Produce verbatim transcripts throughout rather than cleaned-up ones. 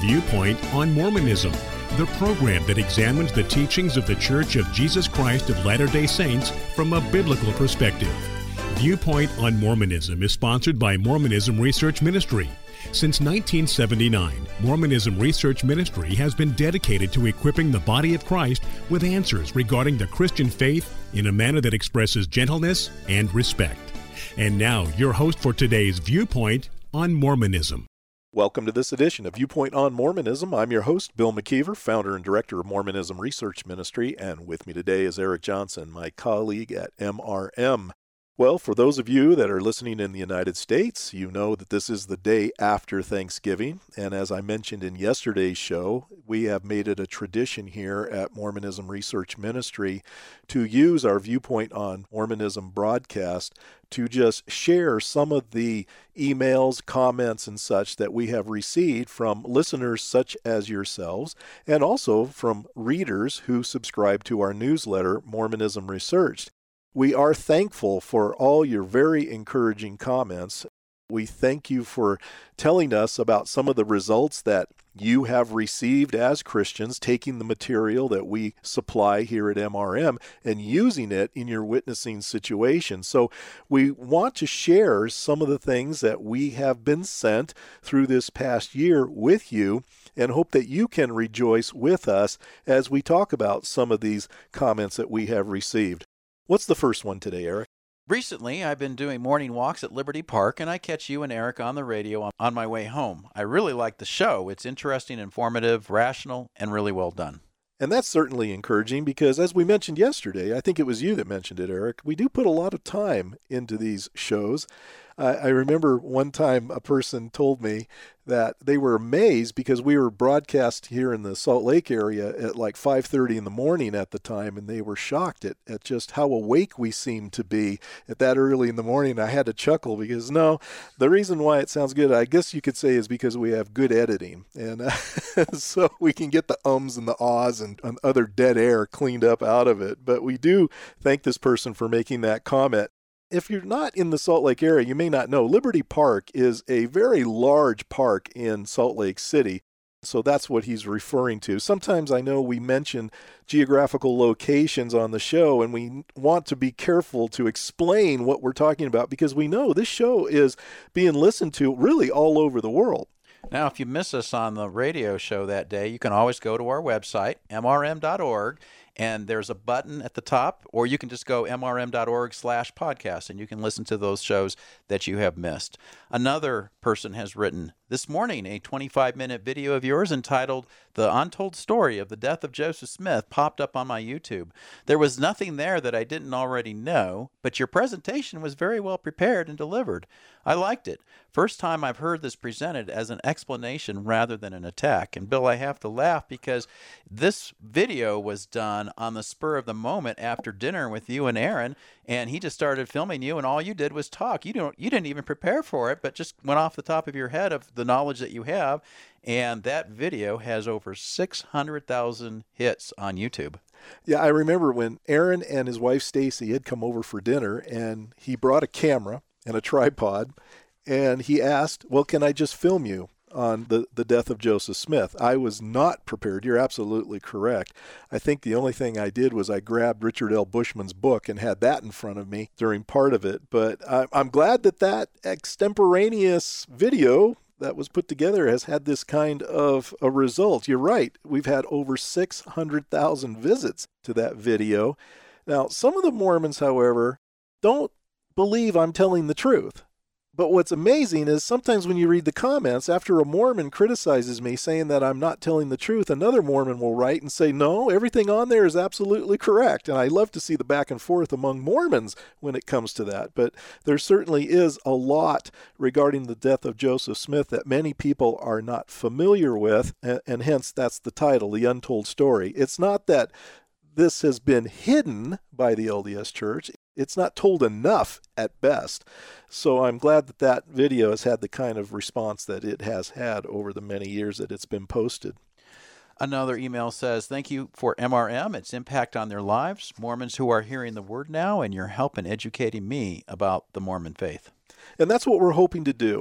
Viewpoint on Mormonism, the program that examines the teachings of the Church of Jesus Christ of Latter-day Saints from a biblical perspective. Viewpoint on Mormonism is sponsored by Mormonism Research Ministry. Since nineteen seventy-nine, Mormonism Research Ministry has been dedicated to equipping the body of Christ with answers regarding the Christian faith in a manner that expresses gentleness and respect. And now, your host for today's Viewpoint on Mormonism. Welcome to this edition of Viewpoint on Mormonism. I'm your host, Bill McKeever, founder and director of Mormonism Research Ministry, and with me today is Eric Johnson, my colleague at M R M. Well, for those of you that are listening in the United States, you know that this is the day after Thanksgiving, and as I mentioned in yesterday's show, we have made it a tradition here at Mormonism Research Ministry to use our Viewpoint on Mormonism broadcast to just share some of the emails, comments, and such that we have received from listeners such as yourselves, and also from readers who subscribe to our newsletter, Mormonism Researched. We are thankful for all your very encouraging comments. We thank you for telling us about some of the results that you have received as Christians, taking the material that we supply here at M R M and using it in your witnessing situation. So we want to share some of the things that we have been sent through this past year with you and hope that you can rejoice with us as we talk about some of these comments that we have received. What's the first one today, Eric? Recently, I've been doing morning walks at Liberty Park, and I catch you and Eric on the radio on, on my way home. I really like the show. It's interesting, informative, rational, and really well done. And that's certainly encouraging because, as we mentioned yesterday, I think it was you that mentioned it, Eric, we do put a lot of time into these shows. Uh, I remember one time a person told me that they were amazed because we were broadcast here in the Salt Lake area at like five thirty in the morning at the time, and they were shocked at, at just how awake we seemed to be at that early in the morning. I had to chuckle because, no, the reason why it sounds good, I guess you could say, is because we have good editing. And uh, so we can get the ums and the ahs and, and other dead air cleaned up out of it. But we do thank this person for making that comment. If you're not in the Salt Lake area, you may not know, Liberty Park is a very large park in Salt Lake City. So that's what he's referring to. Sometimes I know we mention geographical locations on the show, and we want to be careful to explain what we're talking about because we know this show is being listened to really all over the world. Now, if you miss us on the radio show that day, you can always go to our website, M R M dot org, and there's a button at the top, or you can just go M R M dot org slash podcast, and you can listen to those shows that you have missed. Another person has written, this morning, a twenty-five minute video of yours entitled The Untold Story of the Death of Joseph Smith popped up on my YouTube. There was nothing there that I didn't already know, but your presentation was very well prepared and delivered. I liked it. First time I've heard this presented as an explanation rather than an attack. And Bill, I have to laugh because this video was done on the spur of the moment after dinner with you and Aaron, and he just started filming you, and all you did was talk. You don't, you didn't even prepare for it, but just went off the top of your head of the knowledge that you have, and that video has over six hundred thousand hits on YouTube. Yeah, I remember when Aaron and his wife Stacy had come over for dinner, and he brought a camera and a tripod, and he asked, well, can I just film you on the, the death of Joseph Smith? I was not prepared. You're absolutely correct. I think the only thing I did was I grabbed Richard L. Bushman's book and had that in front of me during part of it. But I, I'm glad that that extemporaneous video that was put together has had this kind of a result. You're right. We've had over six hundred thousand visits to that video. Now, some of the Mormons, however, don't believe I'm telling the truth. But what's amazing is sometimes when you read the comments, after a Mormon criticizes me saying that I'm not telling the truth, another Mormon will write and say, no, everything on there is absolutely correct. And I love to see the back and forth among Mormons when it comes to that. But there certainly is a lot regarding the death of Joseph Smith that many people are not familiar with, and, and hence that's the title, The Untold Story. It's not that this has been hidden by the L D S Church. It's not told enough at best. So I'm glad that that video has had the kind of response that it has had over the many years that it's been posted. Another email says, thank you for M R M, its impact on their lives, Mormons who are hearing the word now, and your help in educating me about the Mormon faith. And that's what we're hoping to do.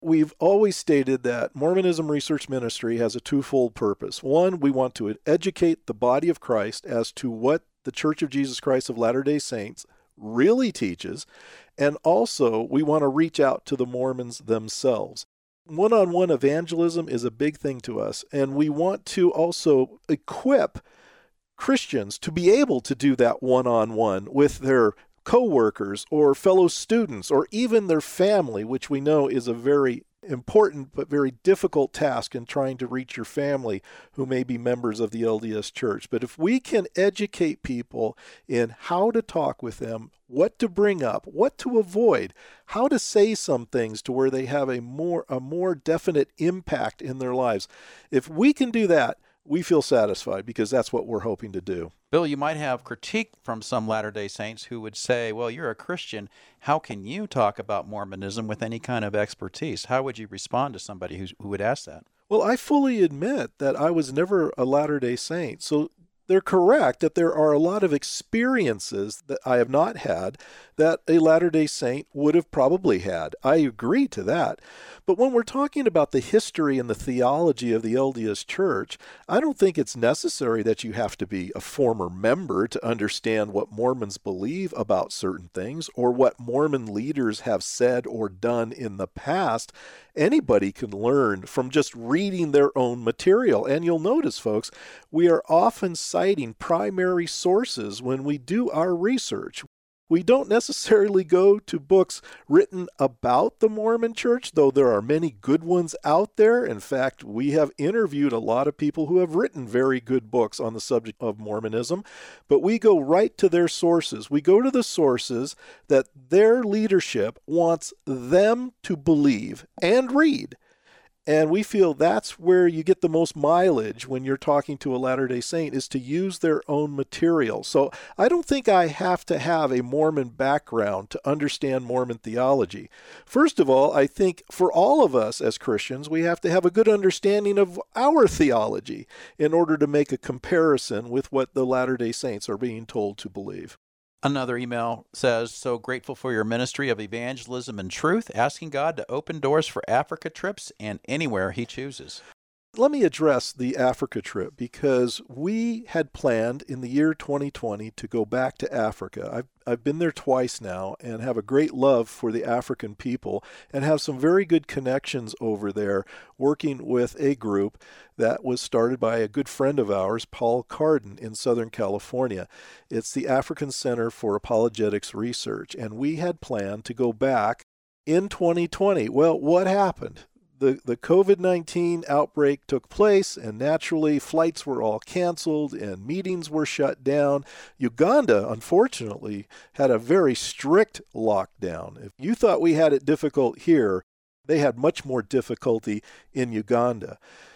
We've always stated that Mormonism Research Ministry has a twofold purpose. One, we want to educate the body of Christ as to what the Church of Jesus Christ of Latter-day Saints really teaches, and also we want to reach out to the Mormons themselves. One-on-one evangelism is a big thing to us, and we want to also equip Christians to be able to do that one-on-one with their co-workers or fellow students or even their family, which we know is a very important but very difficult task in trying to reach your family who may be members of the L D S Church. But if we can educate people in how to talk with them, what to bring up, what to avoid, how to say some things to where they have a more a more definite impact in their lives, if we can do that, we feel satisfied, because that's what we're hoping to do. Bill, you might have critique from some Latter-day Saints who would say, well, you're a Christian. How can you talk about Mormonism with any kind of expertise? How would you respond to somebody who, who would ask that? Well, I fully admit that I was never a Latter-day Saint. So they're correct that there are a lot of experiences that I have not had that a Latter-day Saint would have probably had. I agree to that. But when we're talking about the history and the theology of the L D S Church, I don't think it's necessary that you have to be a former member to understand what Mormons believe about certain things or what Mormon leaders have said or done in the past. Anybody can learn from just reading their own material. And you'll notice, folks, we are often citing primary sources when we do our research. We don't necessarily go to books written about the Mormon Church, though there are many good ones out there. In fact, we have interviewed a lot of people who have written very good books on the subject of Mormonism, but we go right to their sources. We go to the sources that their leadership wants them to believe and read. And we feel that's where you get the most mileage when you're talking to a Latter-day Saint, is to use their own material. So I don't think I have to have a Mormon background to understand Mormon theology. First of all, I think for all of us as Christians, we have to have a good understanding of our theology in order to make a comparison with what the Latter-day Saints are being told to believe. Another email says, so grateful for your ministry of evangelism and truth, asking God to open doors for Africa trips and anywhere he chooses. Let me address the Africa trip, because we had planned in the year twenty twenty to go back to Africa. I've, I've been there twice now and have a great love for the African people and have some very good connections over there, working with a group that was started by a good friend of ours, Paul Carden, in Southern California. It's the African Center for Apologetics Research, and we had planned to go back in twenty twenty. Well, what happened? The, the COVID nineteen outbreak took place, and naturally flights were all canceled and meetings were shut down. Uganda, unfortunately, had a very strict lockdown. If you thought we had it difficult here, they had much more difficulty in Uganda.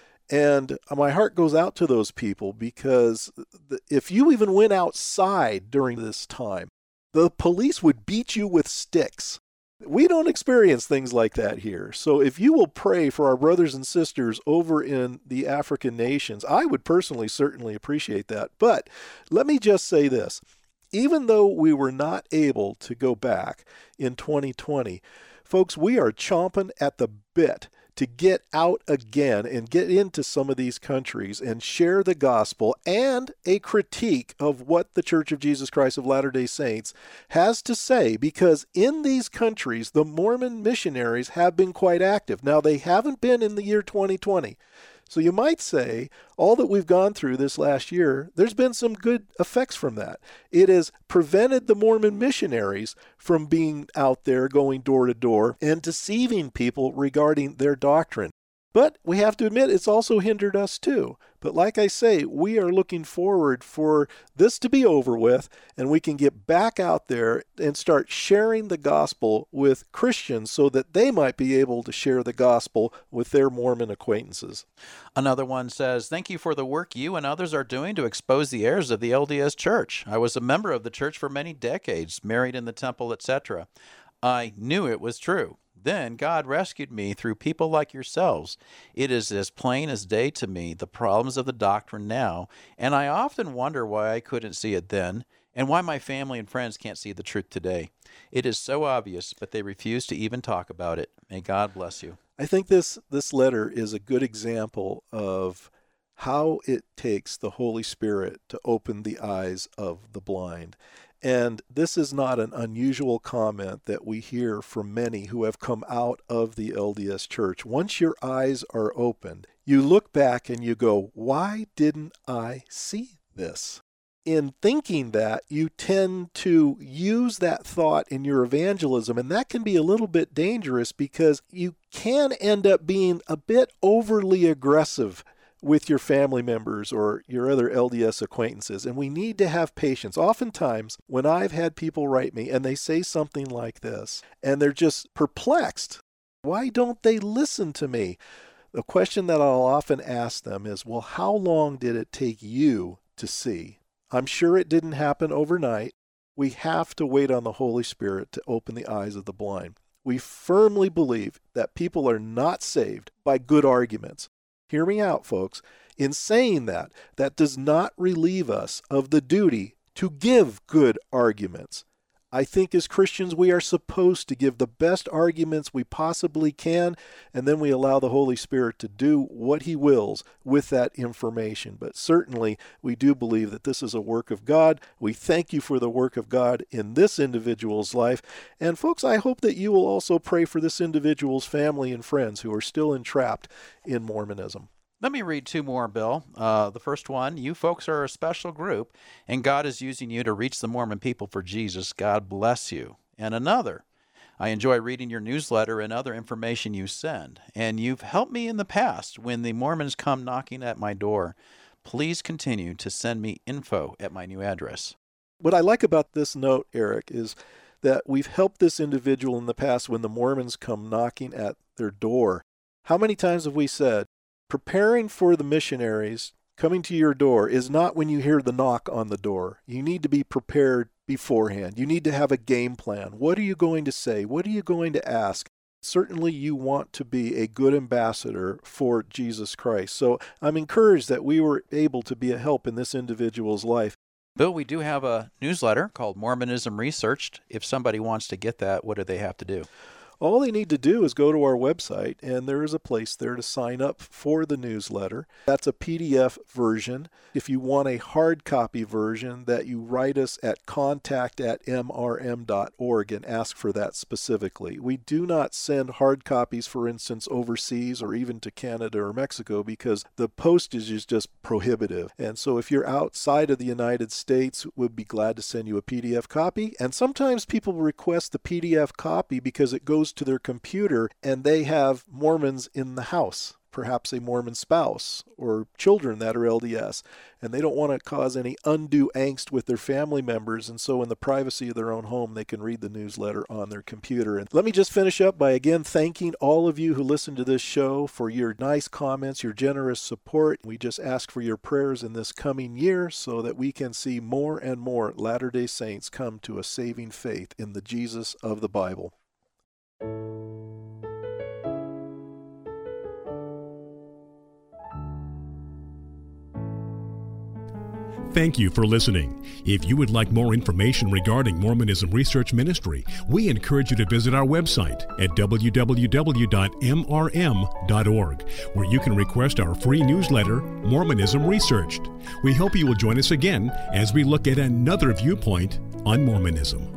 And my heart goes out to those people, because if you even went outside during this time, the police would beat you with sticks. We don't experience things like that here. So if you will pray for our brothers and sisters over in the African nations, I would personally certainly appreciate that. But let me just say this. Even though we were not able to go back in twenty twenty, folks, we are chomping at the bit to get out again and get into some of these countries and share the gospel and a critique of what the Church of Jesus Christ of Latter-day Saints has to say, because in these countries, the Mormon missionaries have been quite active. Now, they haven't been in the year twenty twenty. So you might say all that we've gone through this last year, there's been some good effects from that. It has prevented the Mormon missionaries from being out there going door to door and deceiving people regarding their doctrine. But we have to admit it's also hindered us too. But like I say, we are looking forward for this to be over with, and we can get back out there and start sharing the gospel with Christians so that they might be able to share the gospel with their Mormon acquaintances. Another one says, thank you for the work you and others are doing to expose the errors of the L D S Church. I was a member of the church for many decades, married in the temple, et cetera. I knew it was true. Then God rescued me through people like yourselves. It is as plain as day to me, the problems of the doctrine now, and I often wonder why I couldn't see it then, and why my family and friends can't see the truth today. It is so obvious, but they refuse to even talk about it. May God bless you. I think this, this letter is a good example of how it takes the Holy Spirit to open the eyes of the blind. And this is not an unusual comment that we hear from many who have come out of the L D S Church. Once your eyes are opened, you look back and you go, why didn't I see this? In thinking that, you tend to use that thought in your evangelism, and that can be a little bit dangerous because you can end up being a bit overly aggressive with your family members or your other L D S acquaintances, and we need to have patience. Oftentimes, when I've had people write me and they say something like this, and they're just perplexed, why don't they listen to me? The question that I'll often ask them is, well, how long did it take you to see? I'm sure it didn't happen overnight. We have to wait on the Holy Spirit to open the eyes of the blind. We firmly believe that people are not saved by good arguments. Hear me out, folks. In saying that, that does not relieve us of the duty to give good arguments. I think as Christians we are supposed to give the best arguments we possibly can, and then we allow the Holy Spirit to do what He wills with that information. But certainly we do believe that this is a work of God. We thank you for the work of God in this individual's life. And folks, I hope that you will also pray for this individual's family and friends who are still entrapped in Mormonism. Let me read two more, Bill. Uh, the first one, you folks are a special group, and God is using you to reach the Mormon people for Jesus. God bless you. And another, I enjoy reading your newsletter and other information you send, and you've helped me in the past when the Mormons come knocking at my door. Please continue to send me info at my new address. What I like about this note, Eric, is that we've helped this individual in the past when the Mormons come knocking at their door. How many times have we said, preparing for the missionaries coming to your door is not when you hear the knock on the door. You need to be prepared beforehand. You need to have a game plan. What are you going to say? What are you going to ask? Certainly you want to be a good ambassador for Jesus Christ. So I'm encouraged that we were able to be a help in this individual's life. Bill, we do have a newsletter called Mormonism Researched. If somebody wants to get that, what do they have to do? All they need to do is go to our website, and there is a place there to sign up for the newsletter. That's a P D F version. If you want a hard copy version, that you write us at contact at m r m dot org and ask for that specifically. We do not send hard copies, for instance, overseas or even to Canada or Mexico because the postage is just prohibitive. And so if you're outside of the United States, we'd be glad to send you a P D F copy. And sometimes people request the P D F copy because it goes to their computer and they have Mormons in the house, perhaps a Mormon spouse or children that are L D S, and they don't want to cause any undue angst with their family members, and so in the privacy of their own home they can read the newsletter on their computer. And let me just finish up by again thanking all of you who listen to this show for your nice comments, your generous support. We just ask for your prayers in this coming year so that we can see more and more Latter-day Saints come to a saving faith in the Jesus of the Bible. Thank you for listening. If you would like more information regarding Mormonism Research Ministry, we encourage you to visit our website at w w w dot m r m dot org, where you can request our free newsletter, Mormonism Researched. We hope you will join us again as we look at another viewpoint on Mormonism.